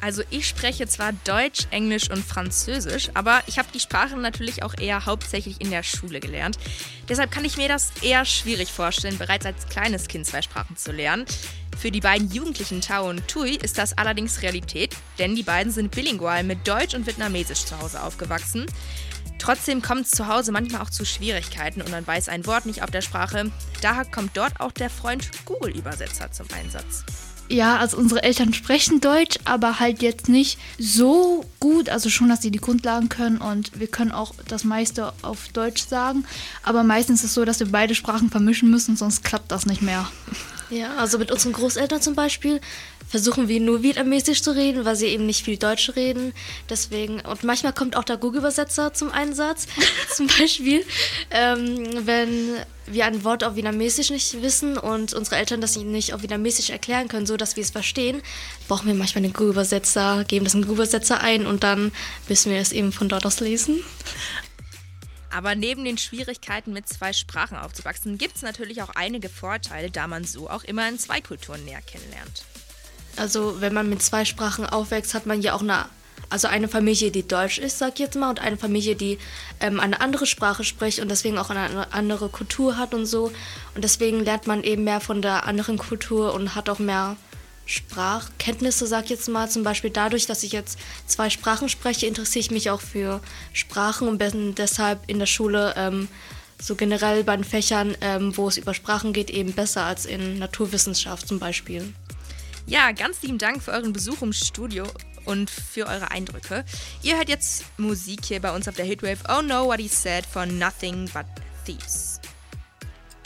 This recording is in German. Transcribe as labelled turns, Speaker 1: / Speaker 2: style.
Speaker 1: Also ich spreche zwar Deutsch, Englisch und Französisch, aber ich habe die Sprachen natürlich auch eher hauptsächlich in der Schule gelernt. Deshalb kann ich mir das eher schwierig vorstellen, bereits als kleines Kind 2 Sprachen zu lernen. Für die beiden Jugendlichen Tao und Tui ist das allerdings Realität, denn die beiden sind bilingual mit Deutsch und Vietnamesisch zu Hause aufgewachsen. Trotzdem kommt es zu Hause manchmal auch zu Schwierigkeiten und man weiß ein Wort nicht auf der Sprache. Daher kommt dort auch der Freund Google-Übersetzer zum Einsatz.
Speaker 2: Ja, also unsere Eltern sprechen Deutsch, aber halt jetzt nicht so gut. Also schon, dass sie die Grundlagen können und wir können auch das meiste auf Deutsch sagen. Aber meistens ist es so, dass wir beide Sprachen vermischen müssen, sonst klappt das nicht mehr.
Speaker 3: Ja, also mit unseren Großeltern zum Beispiel versuchen wir nur Vietnamesisch zu reden, weil sie eben nicht viel Deutsch reden. Deswegen, und manchmal kommt auch der Google-Übersetzer zum Einsatz. Zum Beispiel, wenn wir ein Wort auf Vietnamesisch nicht wissen und unsere Eltern das nicht auf Vietnamesisch erklären können, so dass wir es verstehen, brauchen wir manchmal den Google-Übersetzer, geben das in den Google-Übersetzer ein und dann müssen wir es eben von dort aus lesen.
Speaker 1: Aber neben den Schwierigkeiten mit 2 Sprachen aufzuwachsen, gibt es natürlich auch einige Vorteile, da man so auch immer in 2 Kulturen näher kennenlernt.
Speaker 3: Also wenn man mit 2 Sprachen aufwächst, hat man ja auch eine Familie, die Deutsch ist, sag ich jetzt mal, und eine Familie, die eine andere Sprache spricht und deswegen auch eine andere Kultur hat und so. Und deswegen lernt man eben mehr von der anderen Kultur und hat auch mehr Sprachkenntnisse, sag ich jetzt mal. Zum Beispiel dadurch, dass ich jetzt 2 Sprachen spreche, interessiere ich mich auch für Sprachen und bin deshalb in der Schule so generell bei den Fächern, wo es über Sprachen geht, eben besser als in Naturwissenschaft zum Beispiel.
Speaker 1: Ja, ganz lieben Dank für euren Besuch im Studio und für eure Eindrücke. Ihr hört jetzt Musik hier bei uns auf der Hitwave Oh No What He Said von Nothing But Thieves.